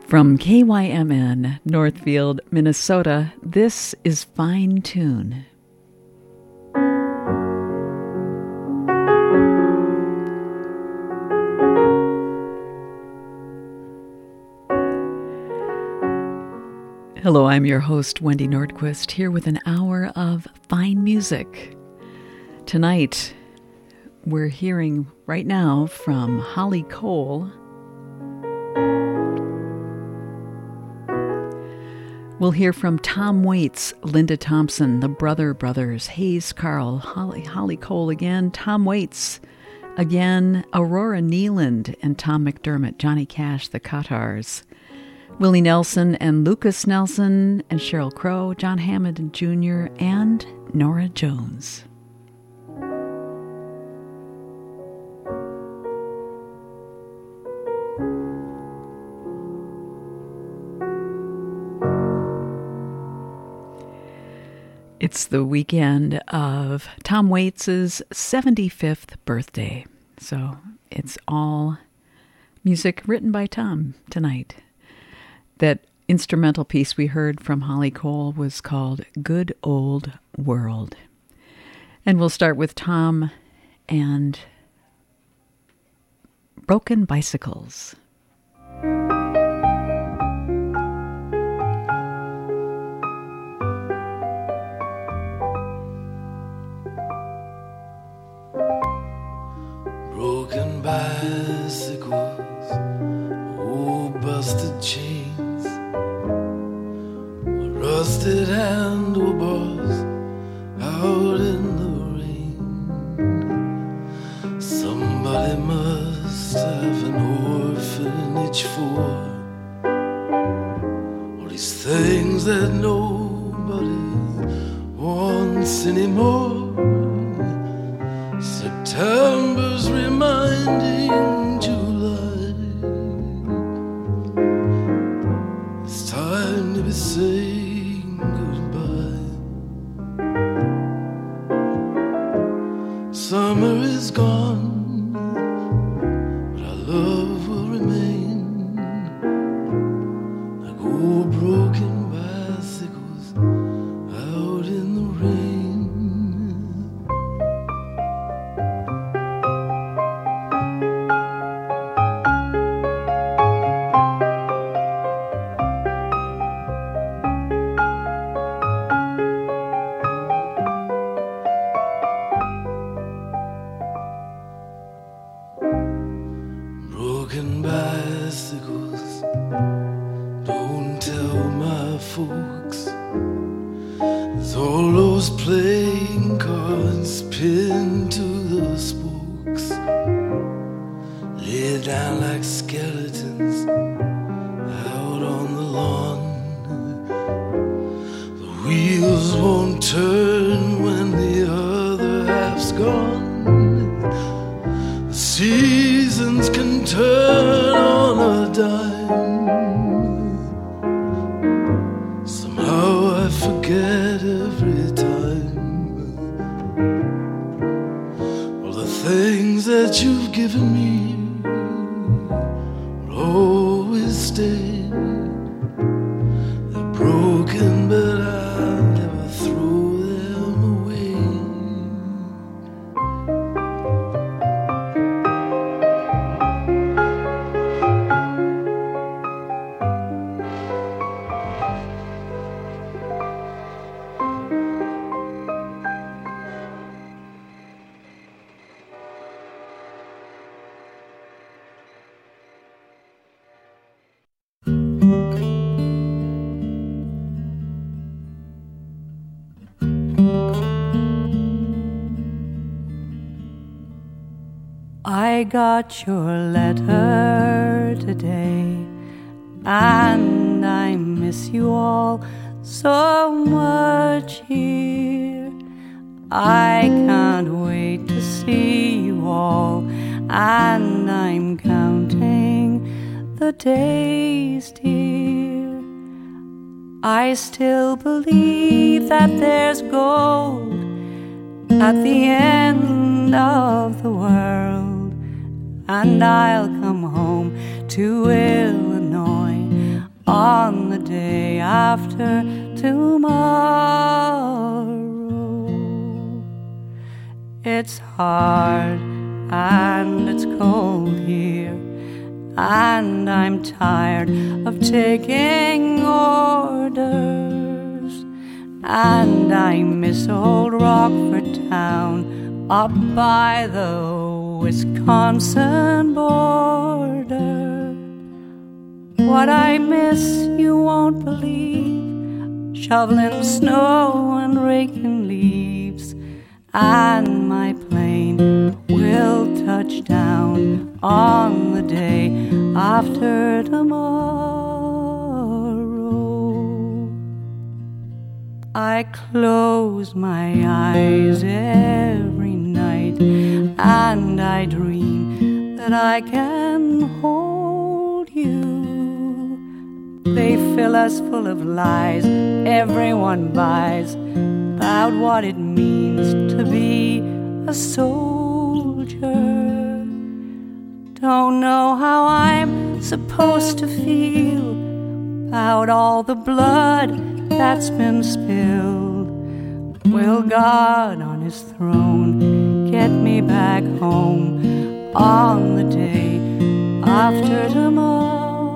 From KYMN, Northfield, Minnesota, this is Fine Tune. Hello, I'm your host, Wendy Nordquist, here with an hour of fine music. Tonight, we're hearing right now from Holly Cole. We'll hear from Tom Waits, Linda Thompson, the Brother Brothers, Hayes Carll, Holly Cole again, Tom Waits again, Aurora Neeland and Tom McDermott, Johnny Cash, the Qattars, Willie Nelson and Lucas Nelson and Sheryl Crow, John Hammond Jr., and Norah Jones. It's the weekend of Tom Waits' 75th birthday, so it's all music written by Tom tonight. That instrumental piece we heard from Holly Cole was called Good Old World. And we'll start with Tom and Broken Bicycles. Broken bicycles, old busted chains, rusted handlebars out in the rain. Somebody must have an orphanage for all these things that nobody wants anymore. September's reminding July it's time to be saying goodbye. Summer is gone, but our love will remain like old broken bicycles out in the rain. I got your letter today, and I miss you all so much here. I can't wait to see you all, and I'm counting the days, dear. I still believe that there's gold at the end of the world, and I'll come home to Illinois on the day after tomorrow. It's hard and it's cold here, and I'm tired of taking orders, and I miss old Rockford town up by the Wisconsin border. What I miss you won't believe, shoveling snow and raking leaves, and my plane will touch down on the day after tomorrow. I close my eyes every night and I dream that I can hold you. They fill us full of lies everyone buys about what it means to be a soldier. Don't know how I'm supposed to feel about all the blood that's been spilled. Will God on his throne get me back home on the day after tomorrow?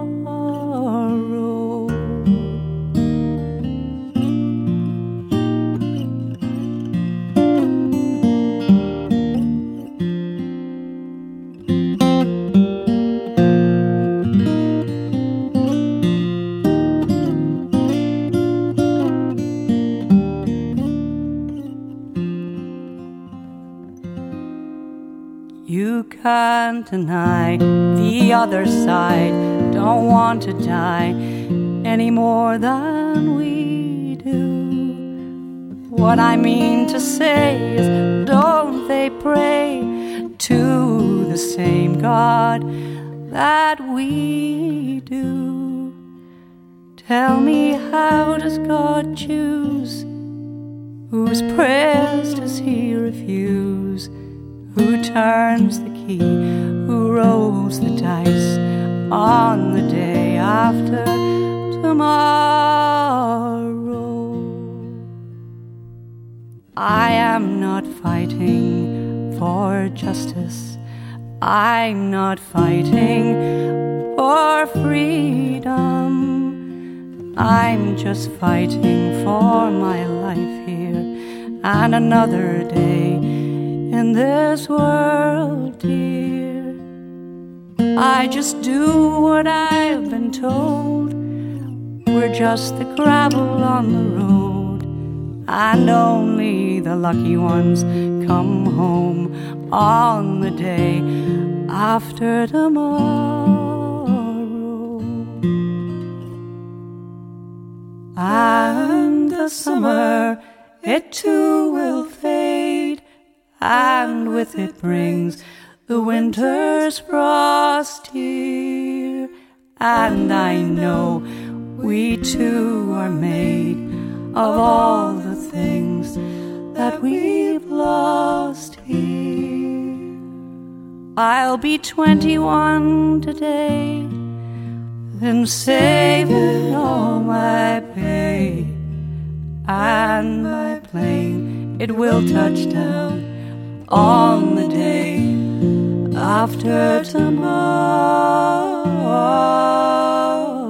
You can't deny the other side don't want to die any more than we do. What I mean to say is, don't they pray to the same God that we do? Tell me, how does God choose? Whose prayers does he refuse? Who turns the key? Who rolls the dice on the day after tomorrow? I am not fighting for justice. I'm not fighting for freedom. I'm just fighting for my life here and another day in this world, dear. I just do what I've been told. We're just the gravel on the road, and only the lucky ones come home on the day after tomorrow. And the summer, it too will fade, and with it brings the winter's frost here. And I know we too are made of all the things that we've lost here. I'll be 21 today, been saving all my pay, and my plane, it will touch down on the day after tomorrow.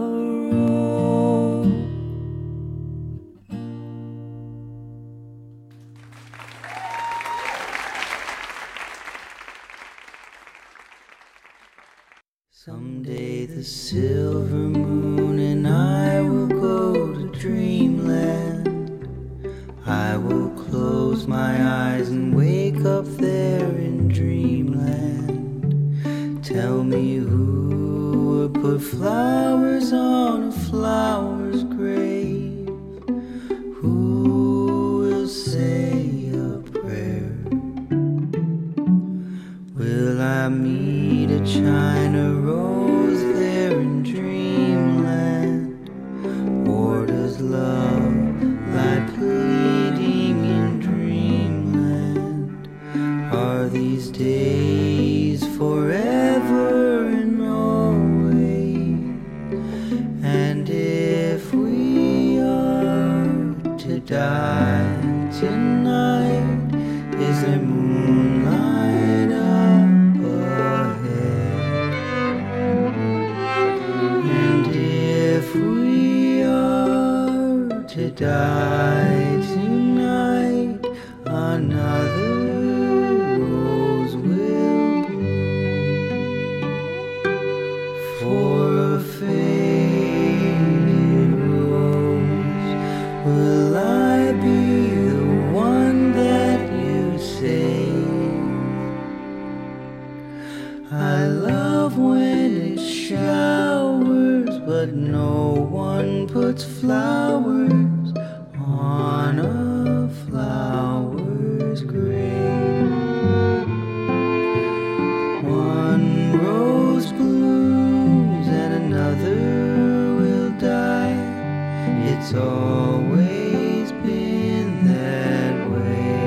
Someday the silver moon and I will go to dreamland. I will close my eyes and wake up there in dreamland. Tell me who would put flowers on a flower's grave? Who will say a prayer? Will I meet a China rose there in dreamland? Or does love lie pleading in dreamland? Are these days forever and always? And tonight? Is there moonlight up ahead? And if we are to die tonight, another rose will bloom for a faded rose. Will I be the one that you save? I love when it showers, but no one puts flowers on a flower's grave. One rose blooms and another will die. It's always been that way.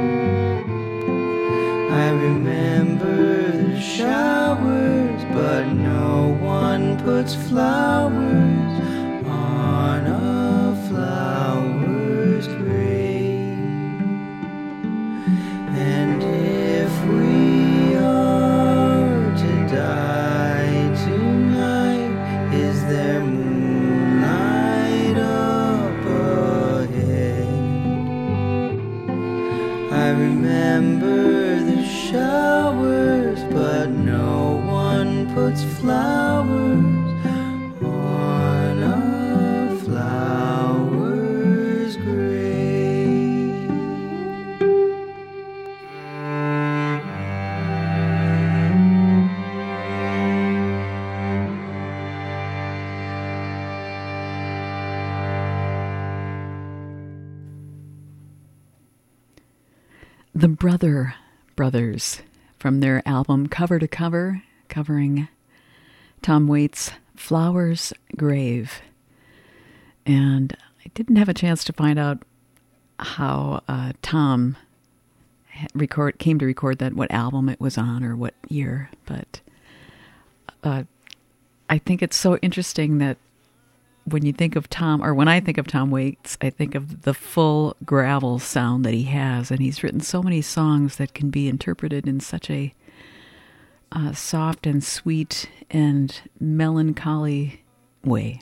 I remember the showers, but no one puts flowers on a flower's grave. And if we are to die tonight, is there moonlight up ahead? I remember the showers, but no one puts flowers on a flower's grave. The Brother Brothers, from their album Cover to Cover, covering Tom Waits' Flower's Grave. And I didn't have a chance to find out how Tom came to record that, what album it was on or what year, but I think it's so interesting that when you think of Tom, or when I think of Tom Waits, I think of the full gravel sound that he has, and he's written so many songs that can be interpreted in such a soft and sweet and melancholy way.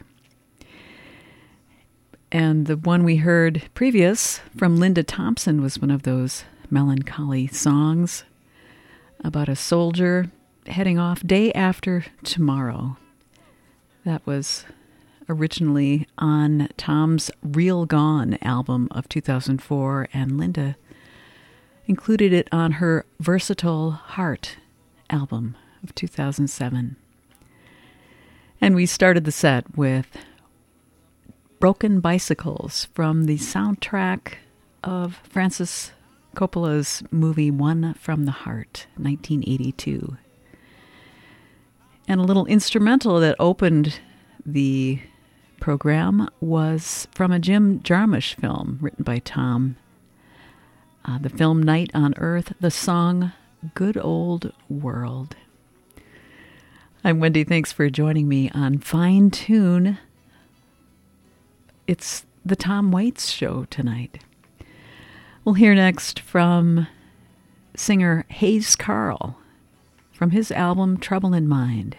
And the one we heard previous from Linda Thompson was one of those melancholy songs about a soldier heading off day after tomorrow. That was originally on Tom's Real Gone album of 2004, and Linda included it on her Versatile Heart album of 2007. And we started the set with Broken Bicycles from the soundtrack of Francis Coppola's movie One from the Heart, 1982. And a little instrumental that opened the program was from a Jim Jarmusch film written by Tom. The film Night on Earth, the song Good Old World. I'm Wendy. Thanks for joining me on Fine Tune. It's the Tom Waits Show tonight. We'll hear next from singer Hayes Carll from his album Trouble in Mind.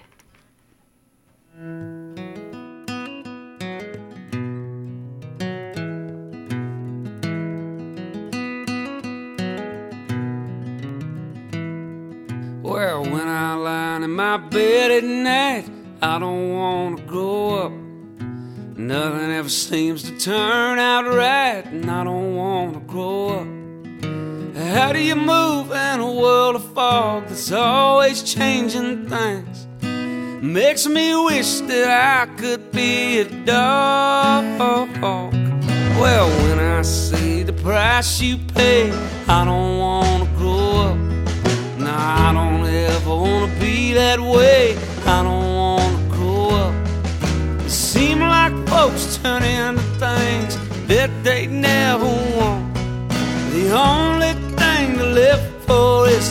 Well, when I lie in my bed at night, I don't want to grow up. Nothing ever seems to turn out right, and I don't want to grow up. How do you move in a world of fog that's always changing things? Makes me wish that I could be a dog. Well, when I see the price you pay, I don't want to grow up. No, I don't ever want to be that way. I don't want to grow up. It seems like folks turn into things that they never want. The only thing to live for is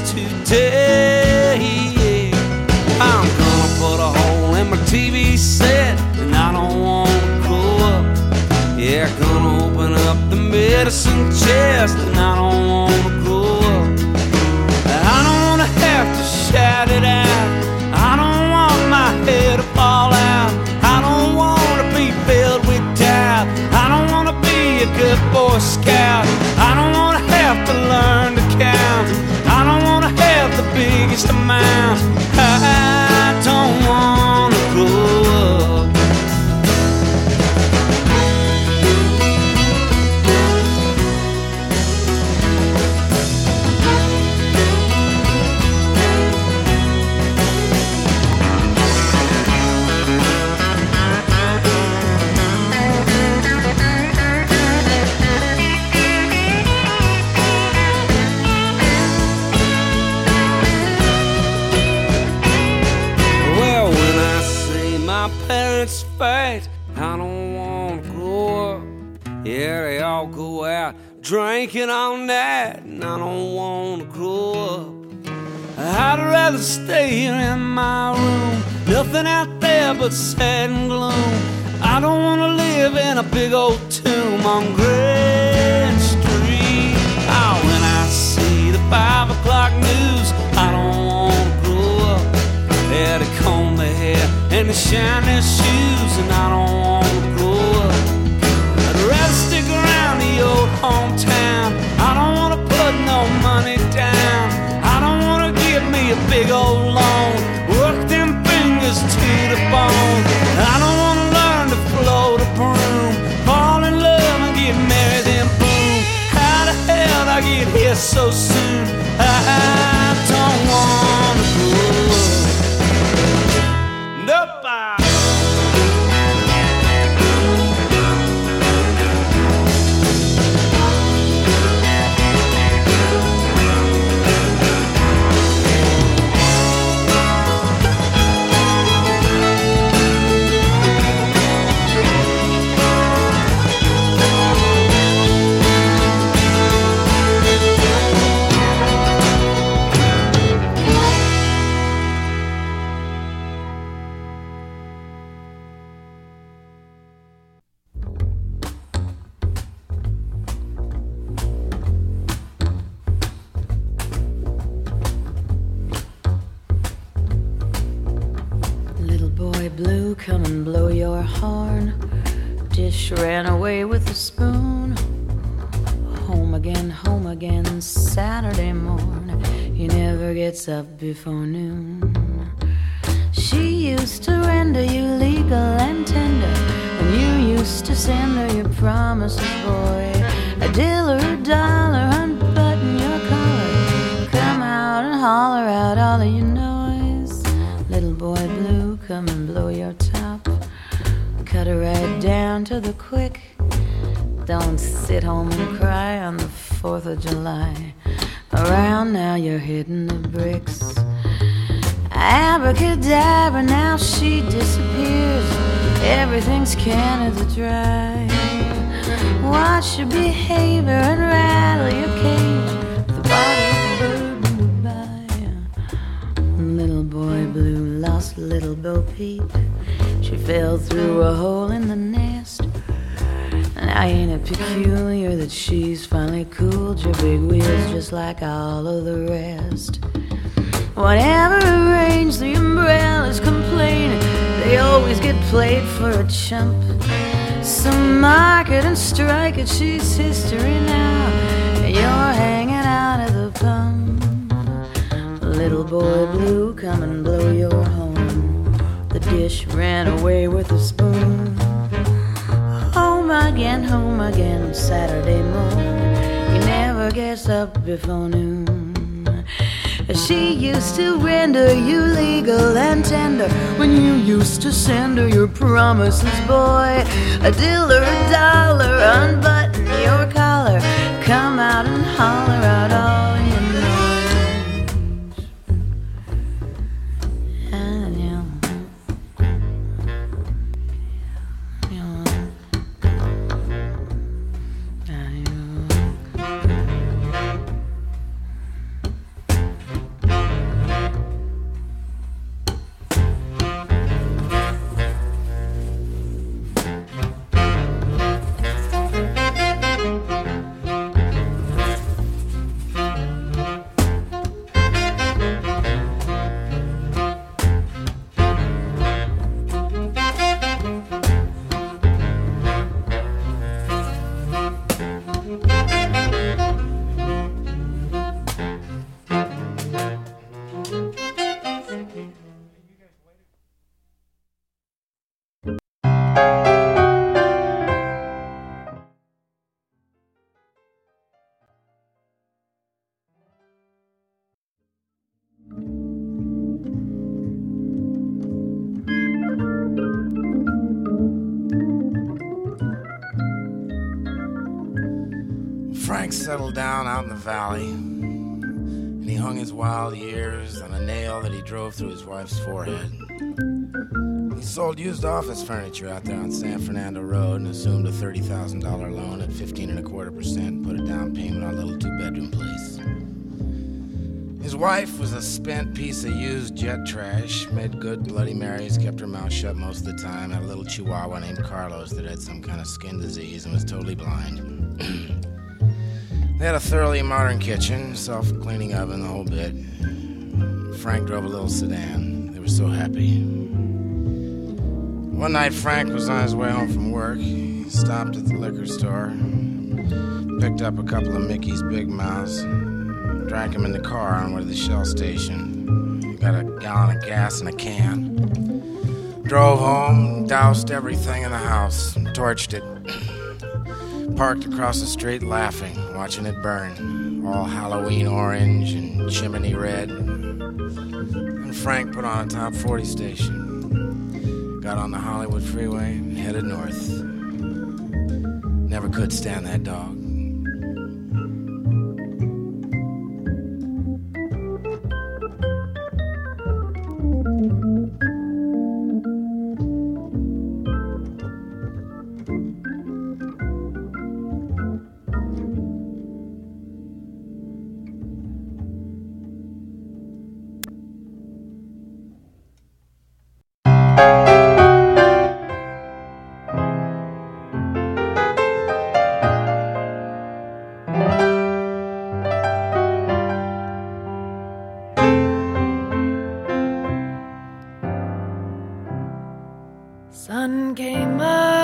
today. I'm gonna put a hole in my TV set, and I don't want to grow up. Yeah, gonna open up the mirror jettison chest, and I don't wanna grow up. I don't wanna have to shout it out. I don't want my head to fall out. I don't wanna be filled with doubt. I don't wanna be a good Boy Scout. I don't wanna have to learn to count. I don't wanna have the biggest amount. I don't wanna grow up. Parents fight, I don't wanna grow up. Yeah, they all go out drinking all night, and I don't wanna grow up. I'd rather stay here in my room, nothing out there but sad and gloom. I don't wanna live in a big old tomb on Grand Street. Oh, when I see the 5 o'clock news, I don't wanna grow up. Yeah, they comb their hair and they shine their shoes, and I don't wanna grow up. I'd rather stick around the old hometown. I don't wanna put no money down. I don't wanna give me a big old loan, work them fingers to the bone. I don't wanna learn to float a broom, fall in love and get married, then boom. How the hell did I get here so soon? I don't wanna grow up. Nope. Blue, come and blow your horn. Dish ran away with the spoon. Home again, Saturday morn. He never gets up before noon. She used to render you legal and tender, and you used to send her your promises, boy. A diller, a dollar, unbutton your collar. Come out and holler out all of your noise. Little boy blue, come and blow your top. Cut her right down to the quick. Don't sit home and cry on the 4th of July. Around now you're hitting the bricks. Abracadabra, now she disappears. Everything's Canada Dry. Watch your behavior and rattle your cage. The bottle of bird goodbye. Little boy blue lost little Bo Peep. She fell through a hole in the nest. Now ain't it peculiar that she's finally cooled your big wheels just like all of the rest? Whatever arrange the umbrellas complaining, they always get played for a chump. So mark it and strike it, she's history now. You're hanging out at the pump. Little boy blue, come and blow your horn. The dish ran away with the spoon. Home again, Saturday morn. He never gets up before noon. She used to render you legal and tender when you used to send her your promises, boy. A diller, a dollar, unbutton your collar. Come out and holler out all your noise. Frank settled down out in the valley, and he hung his wild years on a nail that he drove through his wife's forehead. He sold used office furniture out there on San Fernando Road and assumed a $30,000 loan at 15.25% and put a down payment on a little two-bedroom place. His wife was a spent piece of used jet trash, made good Bloody Marys, kept her mouth shut most of the time, had a little chihuahua named Carlos that had some kind of skin disease and was totally blind. They had a thoroughly modern kitchen, self-cleaning oven, the whole bit. Frank drove a little sedan. They were so happy. One night, Frank was on his way home from work. He stopped at the liquor store, picked up a couple of Mickey's Big Mouths, drank them in the car on the way to the Shell station, got a gallon of gas in a can, drove home, doused everything in the house, torched it, parked across the street laughing, watching it burn, all Halloween orange and chimney red. And Frank put on a top 40 station. Got on the Hollywood freeway and headed north. Never could stand that dog. Sun came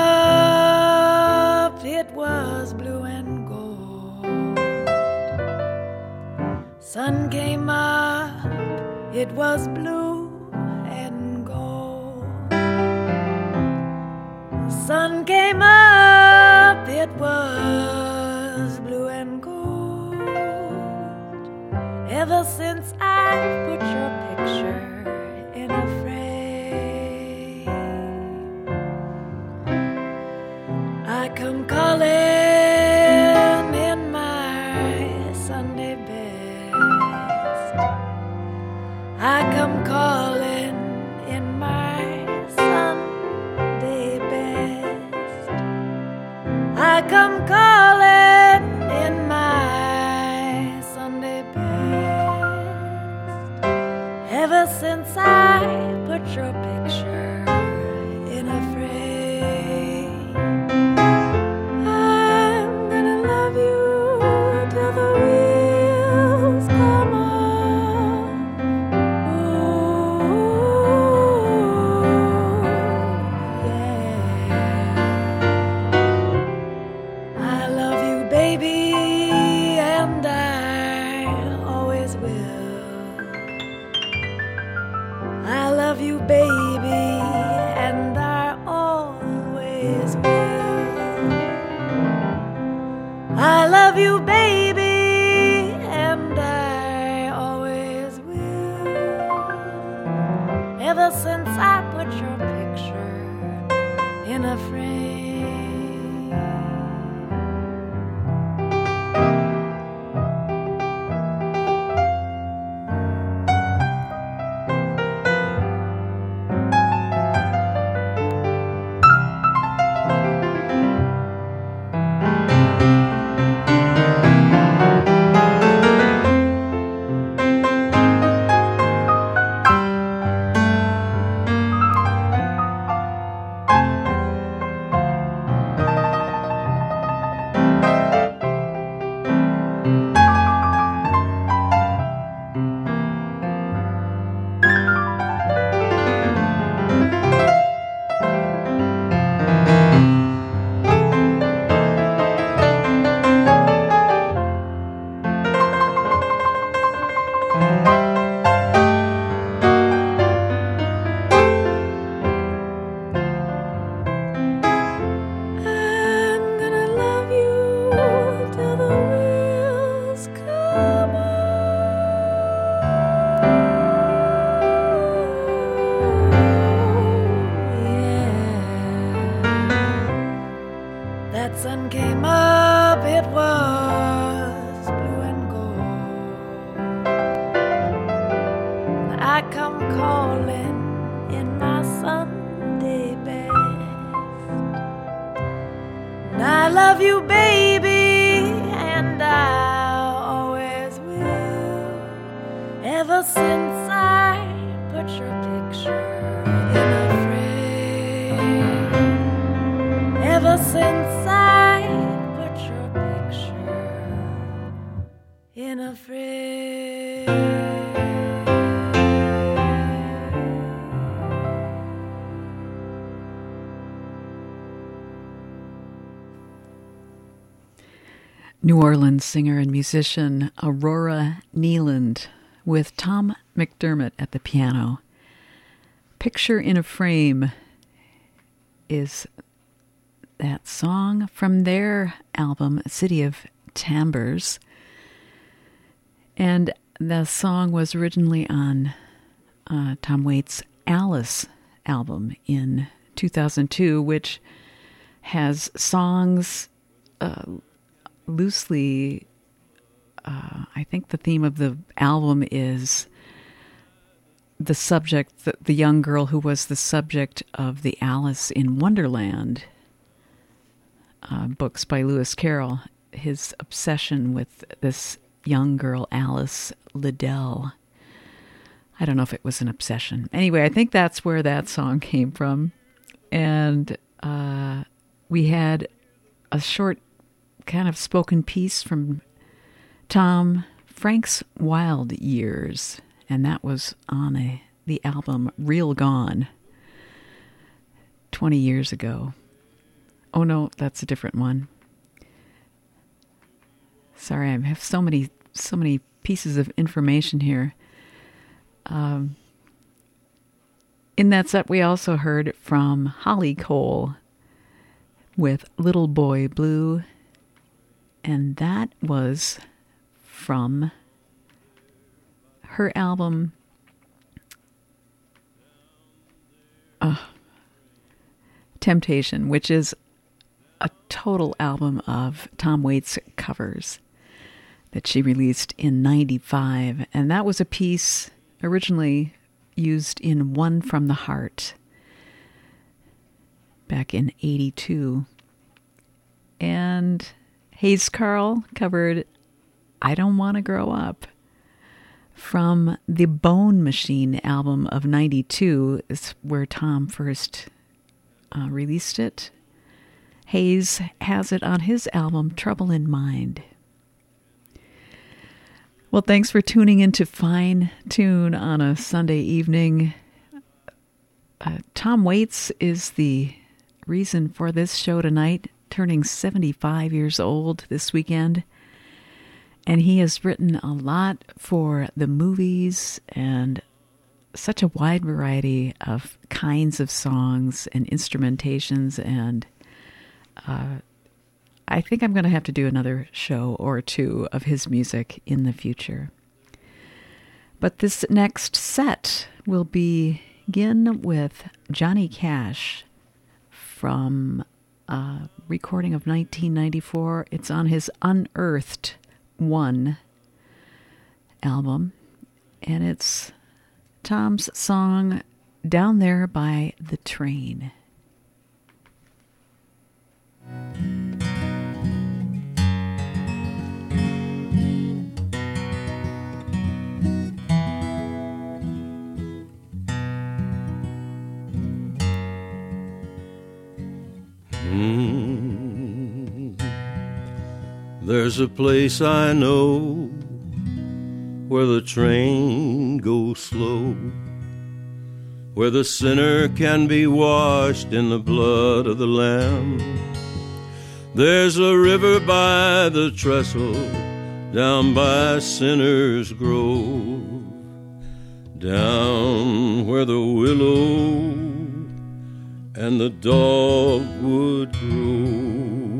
up, it was blue and gold. Sun came up, it was blue and gold. Sun came up, it was blue and gold. Ever since I put your picture in a frame, I come calling in my Sunday best. I come calling in my Sunday best. I come calling in my Sunday best. Ever since I put your picture in a frame, I love Ever since I put your picture in a frame, ever since I put your picture in a frame. New Orleans singer and musician Aurora Nealand with Tom McDermott at the piano. Picture in a Frame is that song from their album City of Timbers. And the song was originally on Tom Waits' Alice album in 2002, which has songs loosely, I think the theme of the album is the subject, the young girl who was the subject of the Alice in Wonderland books by Lewis Carroll, his obsession with this young girl, Alice Liddell. I don't know if it was an obsession. Anyway, I think that's where that song came from. And we had a short kind of spoken piece from Tom, Frank's Wild Years, and that was on the album Real Gone 20 years ago. Oh no, that's a different one. Sorry, I have so many pieces of information here. In that set, we also heard from Holly Cole with Little Boy Blue, and that was from her album Temptation, which is a total album of Tom Waits covers that she released in 95. And that was a piece originally used in One from the Heart back in 82. And Hayes Carll covered I Don't Want to Grow Up from the Bone Machine album of 92, is where Tom first released it. Hayes has it on his album Trouble in Mind. Well, thanks for tuning in to Fine Tune on a Sunday evening. Tom Waits is the reason for this show tonight, turning 75 years old this weekend. And he has written a lot for the movies and such a wide variety of kinds of songs and instrumentations. And I think I'm going to have to do another show or two of his music in the future. But this next set will begin with Johnny Cash from a recording of 1994. It's on his Unearthed One album, and it's Tom's song Down There by the Train. There's a place I know where the train goes slow, where the sinner can be washed in the blood of the Lamb. There's a river by the trestle down by Sinner's Grove, down where the willow and the dogwood grow.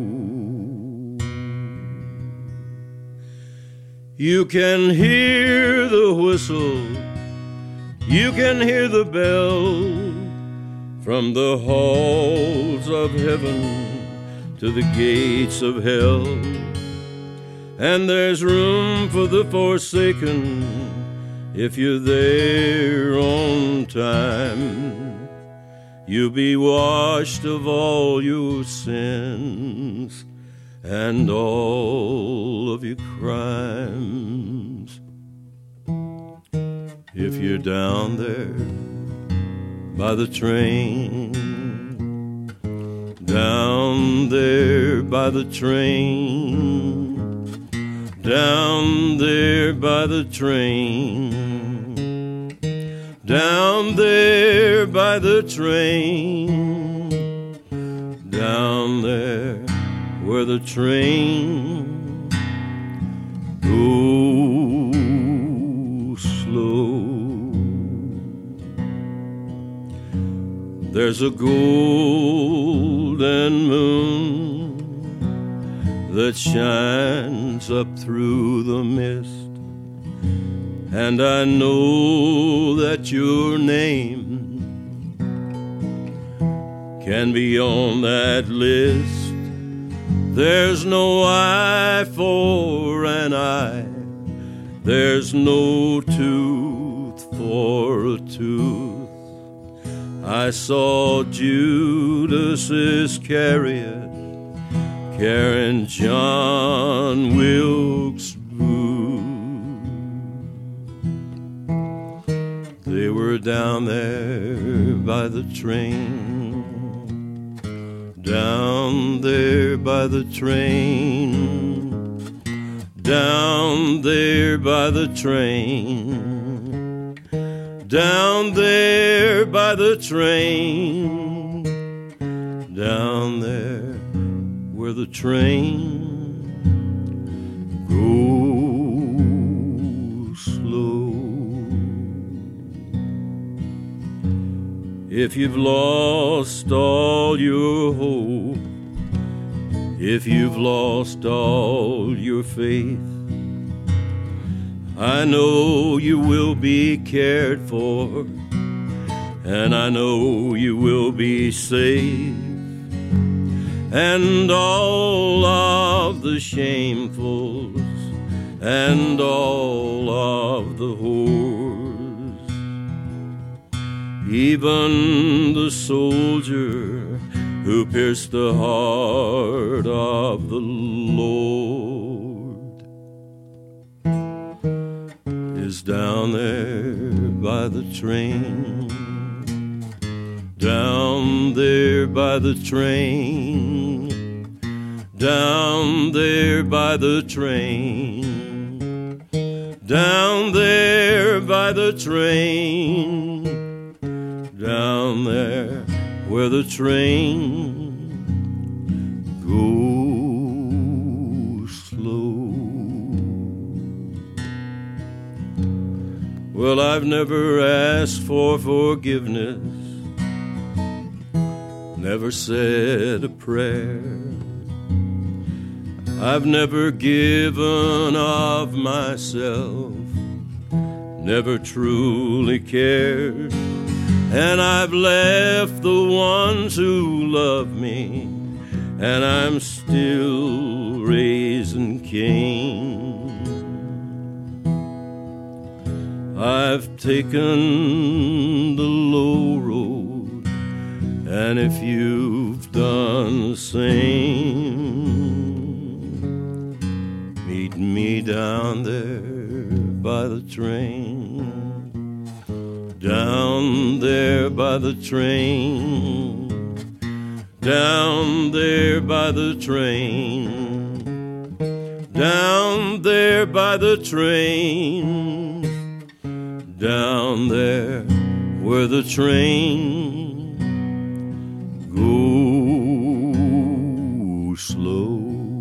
You can hear the whistle, you can hear the bell, from the halls of heaven to the gates of hell. And there's room for the forsaken if you're there on time. You'll be washed of all your sins and all of your crimes. if you're down there by the train, down there by the train, down there by the train, down there by the train, down there where the train goes slow. There's a golden moon that shines up through the mist, and I know that your name can be on that list. There's no eye for an eye, there's no tooth for a tooth. I saw Judas Iscariot carrying John Wilkes Booth. They were down there by the train, down there by the train, down there by the train, down there by the train, down there where the train goes slow. If you've lost all your hope, if you've lost all your faith, I know you will be cared for, and I know you will be safe, and all of the shamefuls and all of the whores, even the soldier who pierced the heart of the Lord, is down there by the train, down there by the train, down there by the train, down there by the train, down there where the train goes slow. Well, I've never asked for forgiveness, never said a prayer. I've never given of myself, never truly cared. And I've left the ones who love me, and I'm still raising Cain. I've taken the low road, and if you've done the same, meet me down there by the train, down there by the train, down there by the train, down there by the train, down there where the train goes slow.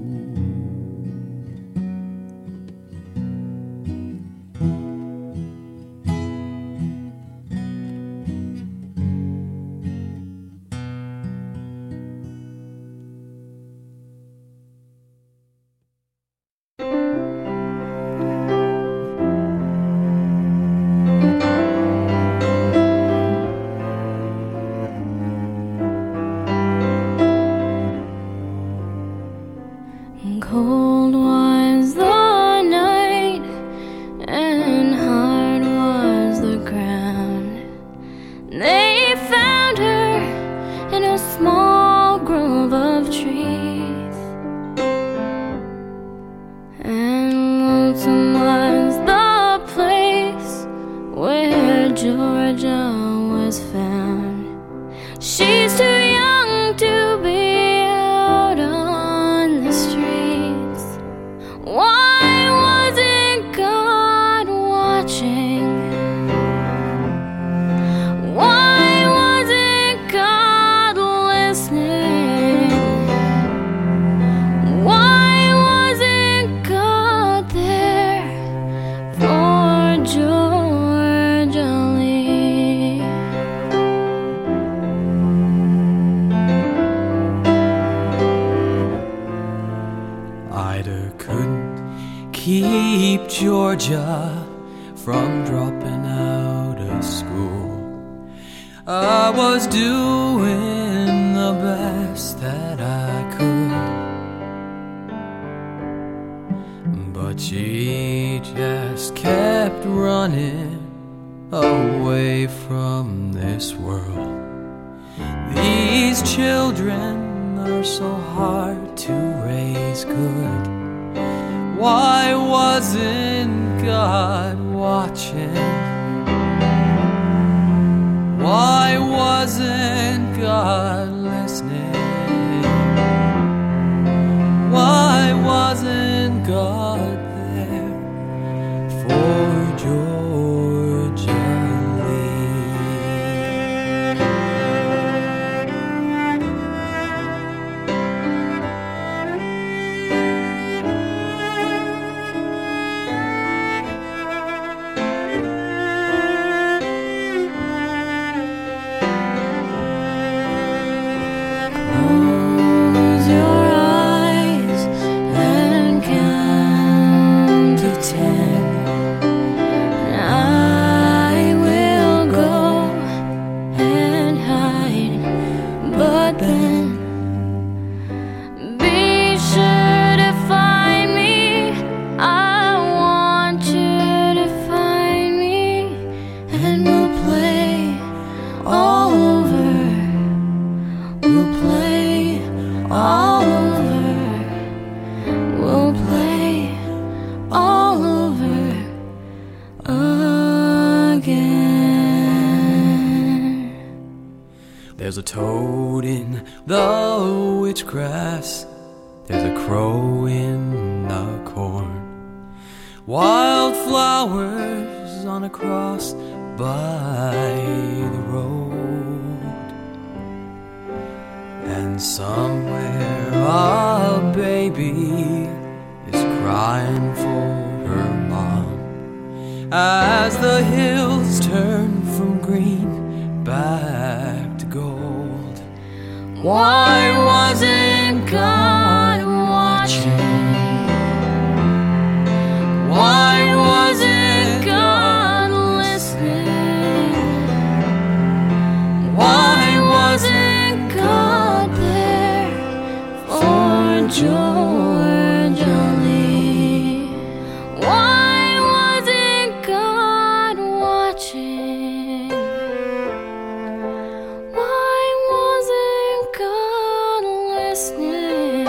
Cold was the night and hard was the ground. They found her in a small grove of trees, and lonesome was the place where Georgia was found. She's too young to be out on the streets. Why wasn't God watching? Why wasn't God listening? Why wasn't God there for Georgia Lee? Ida couldn't keep Georgia from dropping out of school. I was doing the best that I could, but she just kept running away from this world. These children are so hard to raise good. Why wasn't God watching? Why wasn't God listening? Why wasn't God there for Georgia Lee? Close your eyes and count to 10. I will go and hide, but then be sure to find me. I want you to find me, and we'll play all over. We'll play all over. We'll play all over again. There's a toad in the witchgrass. There's a crow in the corn. Wildflowers on a cross by the road. And somewhere a baby is crying for her mom as the hills turn from green back to gold. Why wasn't God watching? Why wasn't God listening? Why wasn't God there for Georgia Lee? Why wasn't God watching? Why wasn't God listening?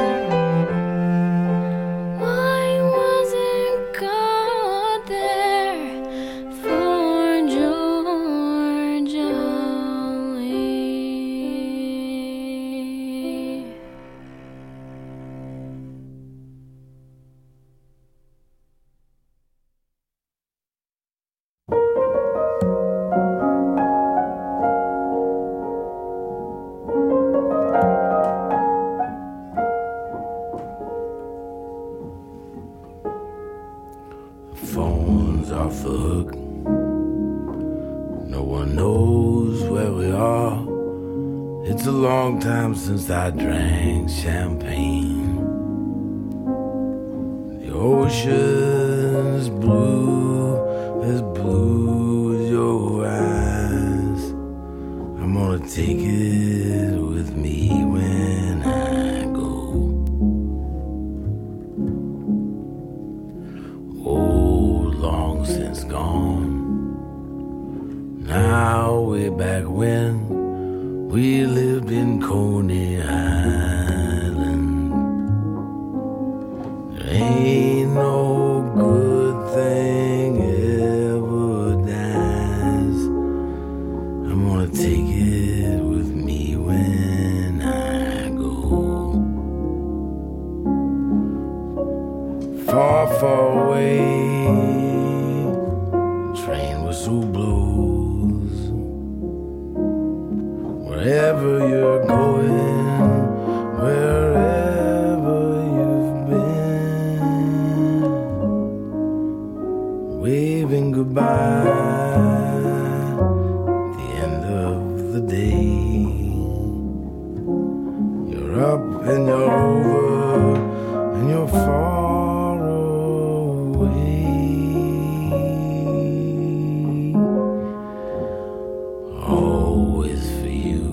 Why wasn't God there for Georgia Lee? Phone's off the hook. No one knows where we are. It's a long time since I drank champagne. The ocean's blue as your eyes. I'm gonna take it with me when I go. Long since gone. Now way back when we lived in Coney Island. There ain't no good thing ever dies. Train whistle blows. Wherever you're going, wherever you've been, waving goodbye at the end of the day. You're up and you're over and you're far away. Always for you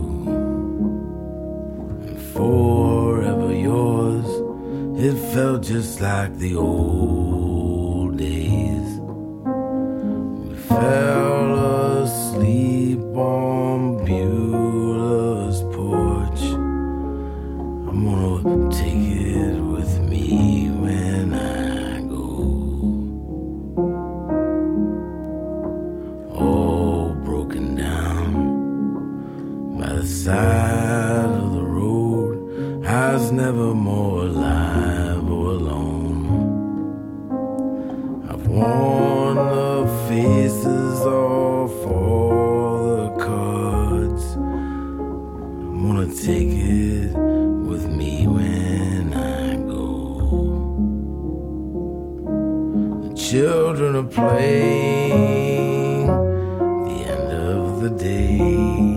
and forever yours. It felt just like the old days. We fell asleep on Beulah's porch. I'm gonna take it with me when I go. All broken down by the side of the road. I was never more alive or alone. I've worn the faces off all the cards. I'm gonna take it with me when I go. The children are playing the end of the day.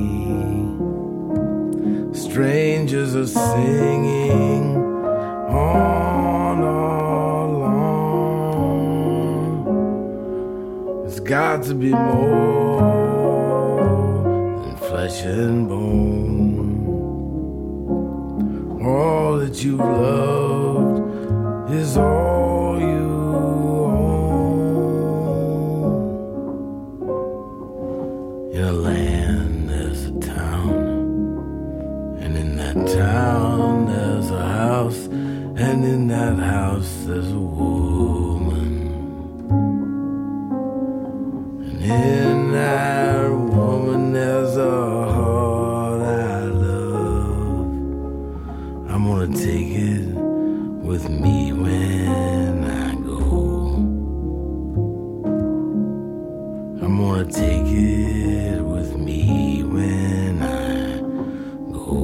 Strangers are singing on all along. There's got to be more than flesh and bone. All that you've loved is all you own. In a land there's a town, and in that town there's a house, and in that house there's a woman, and in that woman there's a heart I love. I'm gonna take it with me when I go. I'm gonna take it with me when I go.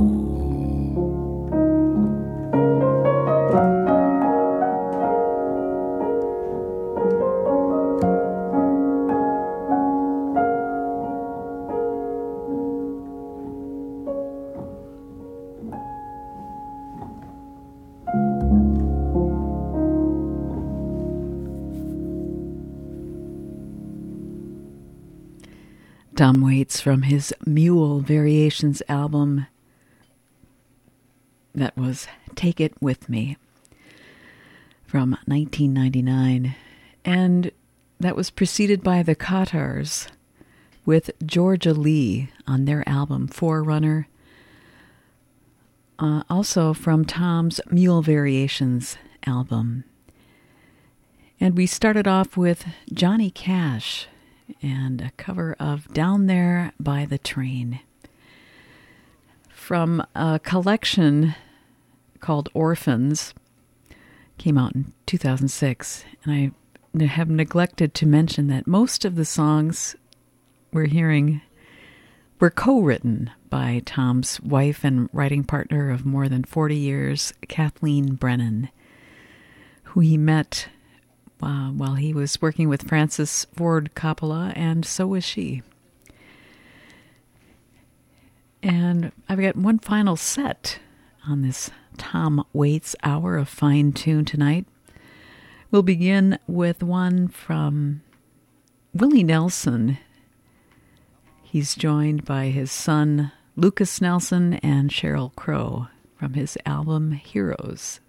Tom Waits from his Mule Variations album. That was Take It With Me from 1999. And that was preceded by the Qattars with Georgia Lee on their album Forerunner. Also from Tom's Mule Variations album. And we started off with Johnny Cash and a cover of Down There by the Train from a collection called Orphans. Came out in 2006, and I have neglected to mention that most of the songs we're hearing were co-written by Tom's wife and writing partner of more than 40 years, Kathleen Brennan, who he met while he was working with Francis Ford Coppola, and so was she. And I've got one final set on this Tom Waits hour of fine tune tonight. We'll begin with one from Willie Nelson. He's joined by his son Lucas Nelson and Sheryl Crow from his album Heroes.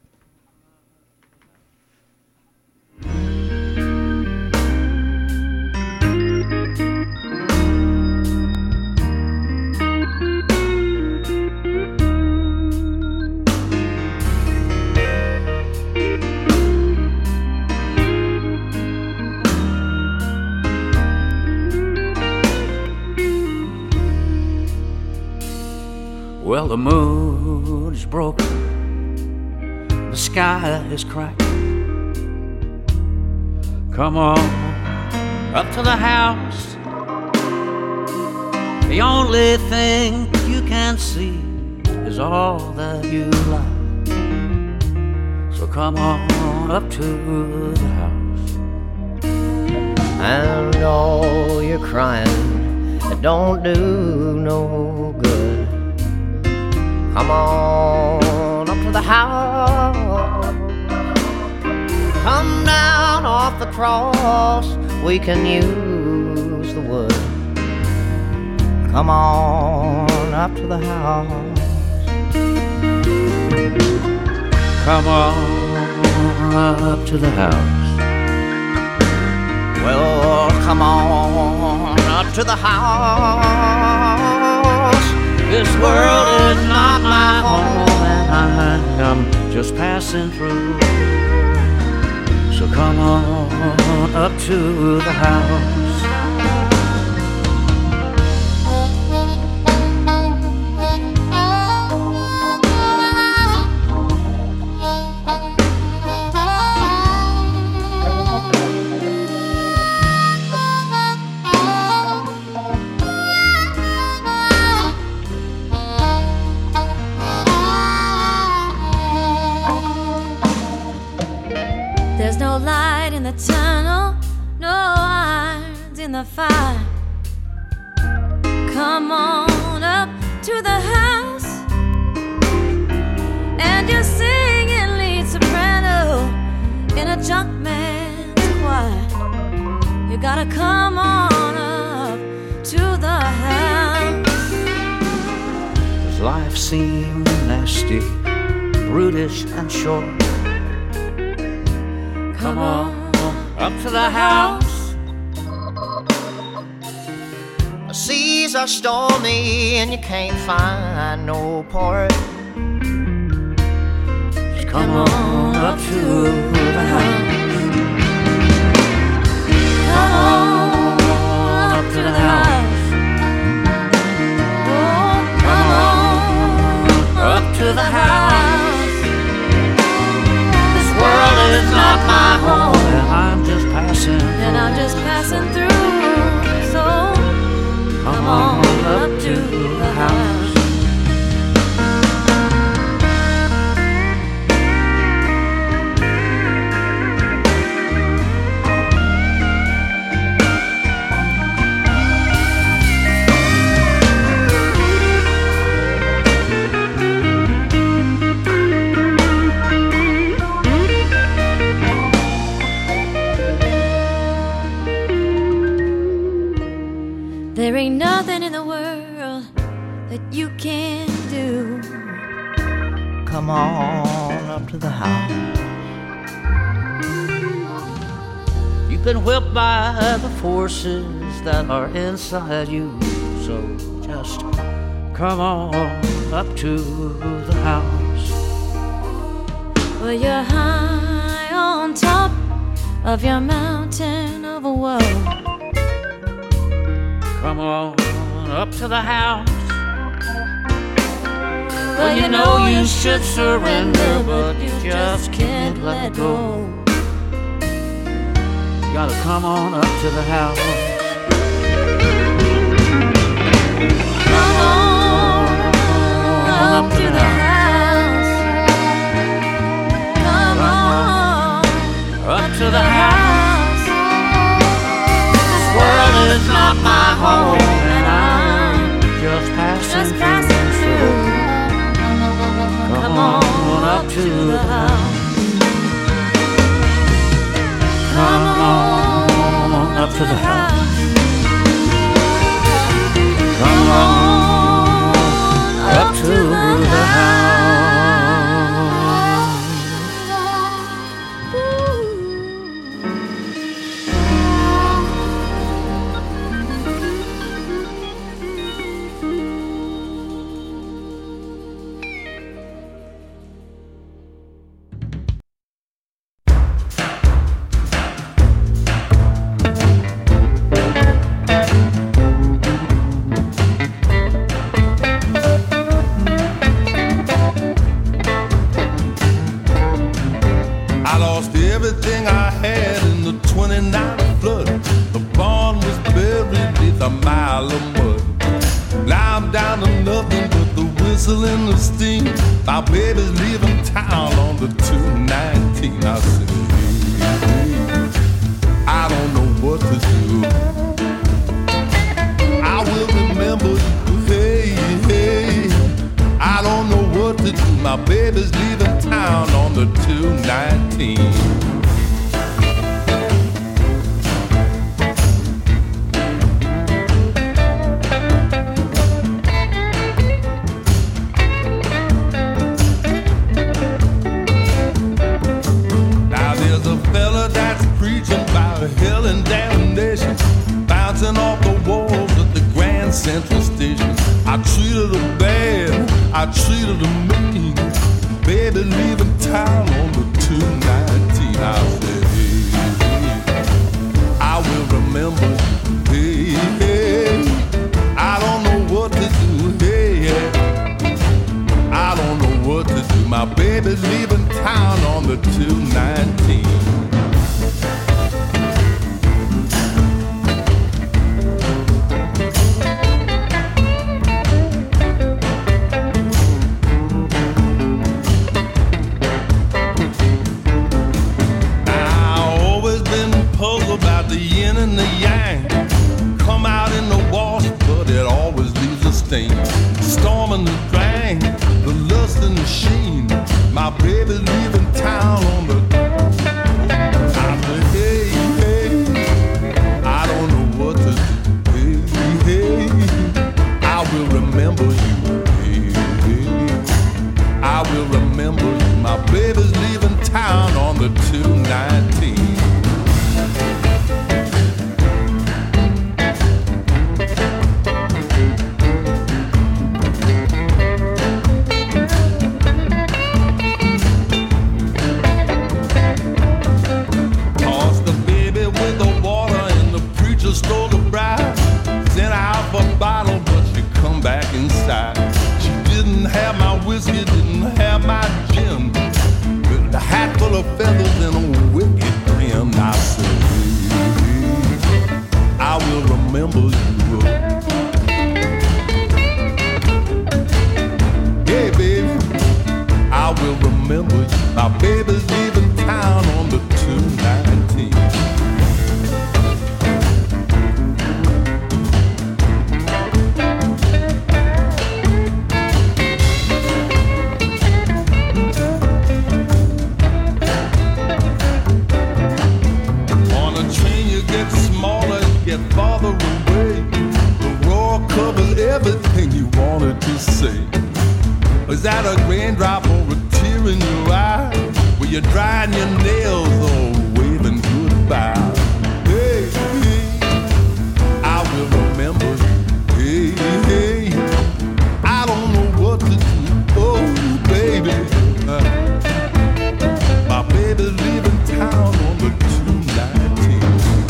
Well, the moon is broken, the sky is cracked, Come on up to the house. The only thing you can see is all that you like. So come on up to the house. And all your crying, it don't do no good. Come on up to the house. Come down off the cross, we can use the wood. Come on up to the house. Come on up to the house. Well, come on up to the house. This world is not my home, and I'm just passing through. So come on up to the house. There's no light in the tunnel, no irons in the fire. Come on up to the house, and you're singing lead soprano in a junk man's choir. You gotta come on up to the house. Does life seem nasty, brutish and short? Come on up to the house. The seas are stormy and you can't find no port. Just come on up to the house. Come on up to the house. Oh, come on up to the house. This world is not my home, and I'm just passing through. And I'm just passing through. So come on up to the house. There ain't nothing in the world that you can't do. come on up to the house. You've been whipped by the forces that are inside you, so just come on up to the house. Well, you're high on top of your mountain of a woe. Come on up to the house. Well, you know you should surrender, but you just can't let go. You gotta come on up to the house. Come on up to the house. Come on up to the house. This world is not my home, and I'm just passing through. Come on up to the house. Come on up to the house. Come on up to the house. 99 flood. The barn was buried beneath a mile of mud. Now I'm down to nothing but the whistle and the steam. My baby's leaving town on the 219. I said, hey, I don't know what to do. I will remember you, hey, hey. I don't know what to do. My baby's leaving town on the 219. Hell and damnation, bouncing off the walls at the Grand Central Station. I treated her bad, I treated her mean. Baby leaving town on the 219. I said, hey, hey, I will remember you. Hey, hey, I don't know what to do. Hey, hey, I don't know what to do. My baby's leaving town on the 219. The yin and the yang come out in the wash, but it always leaves a stain. Storm and the drang, the lust and the sheen. My baby's leaving town on the. I said, hey, hey, I don't know what to do. Hey, hey, I will remember you. Hey, hey, I will remember you. My baby's leaving town on the 219. Stole the bride, sent out for a bottle, but she come back inside. She didn't have my whiskey, didn't have my gin, with a hat full of feathers and a wicked grin. I said, hey, I will remember you. Hey, baby, I will remember you. My baby's leaving town on the 219. Get farther away. The roar covers everything you wanted to say. Is that a raindrop or a tear in your eye? Were you drying your nails or waving goodbye? Hey, hey, I will remember you. Hey, hey, I don't know what to do. Oh, baby, my baby's leaving town on the 219.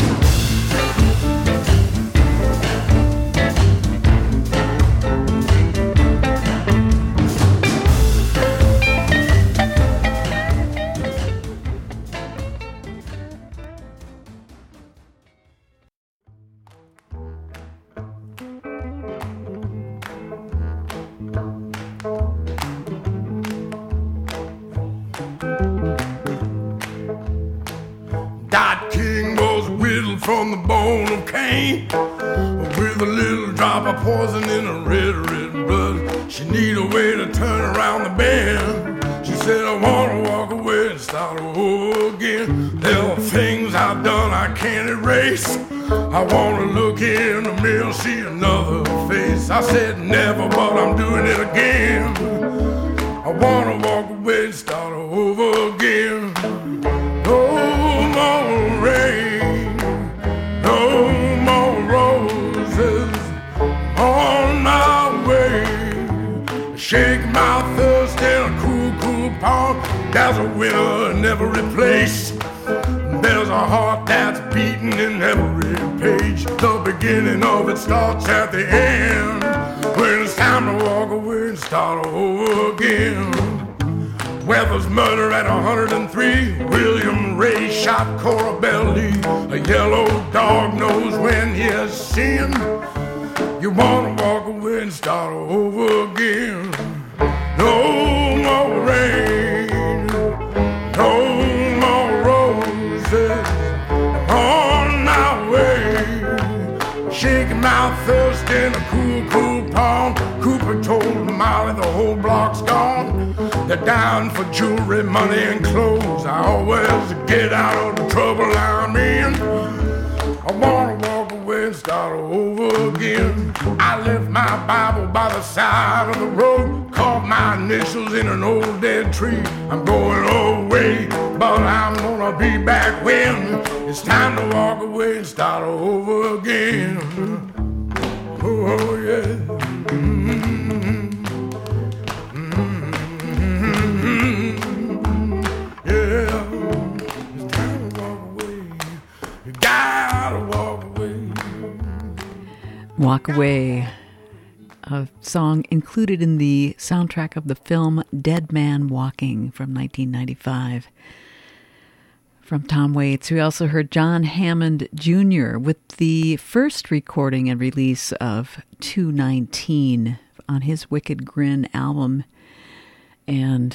From the bone of Cain, with a little drop of poison in her red, red blood. She need a way to turn around the bend. She said, I wanna walk away and start over again. There are things I've done I can't erase. I wanna look in the mirror, see another face. I said never, but I'm doing it again. I wanna walk away and start over again. No more rain, no more roses on my way. Shake my thirst in a cool, cool pond. There's a winner in every place. There's a heart that's beating in every page. The beginning of it starts at the end. When it's time to walk away and start over again. Weathers murder at 103. William Ray shot Cora Belly. A yellow dog knows when he has sinned. You wanna walk away and start over again. No more rain, no more roses on my way. Shaking my thirst in a cool, cool pond. Cooper told Molly the whole block's gone. They're down for jewelry, money, and clothes. I always get out of the trouble I'm in. I wanna walk away and start over again. I left my Bible by the side of the road, carved my initials in an old dead tree. I'm going away, but I'm gonna be back when it's time to walk away and start over again. Oh yeah. Walk Away, a song included in the soundtrack of the film Dead Man Walking from 1995 from Tom Waits. We also heard John Hammond Jr. with the first recording and release of 219 on his Wicked Grin album. And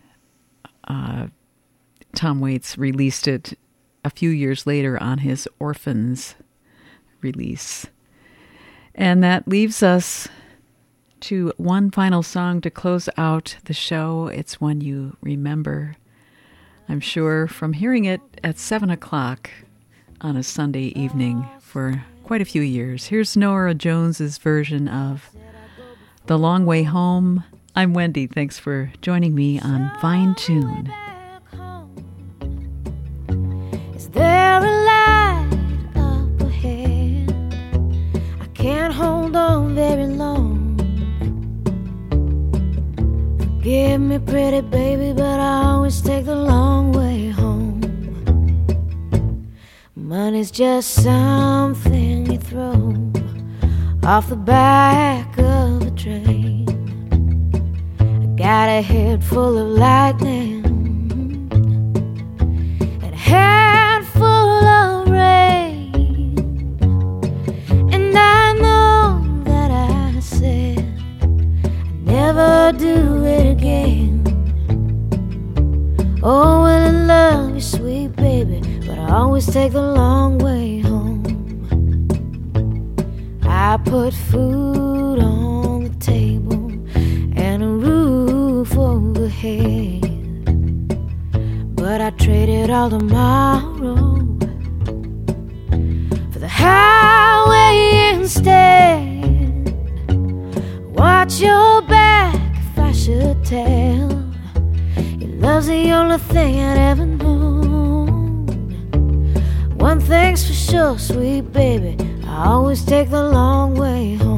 Tom Waits released it a few years later on his Orphans release. And that leaves us to one final song to close out the show. It's one you remember, I'm sure, from hearing it at 7 o'clock on a Sunday evening for quite a few years. Here's Norah Jones's version of The Long Way Home. I'm Wendy. Thanks for joining me on Fine Tune. Is there a light up ahead? Can't hold on very long. Forgive me, pretty baby, but I always take the long way home. Money's just something you throw off the back of a train. I got a head full of lightning and a head full of rain. I know that I said I'd never do it again. Oh, well, I love you, sweet baby, but I always take the long way home. I put food on the table and a roof overhead, but I traded all tomorrow for the highway instead. Watch your back if I should tell. Your love's the only thing I'd ever known. One thing's for sure, sweet baby, I always take the long way home.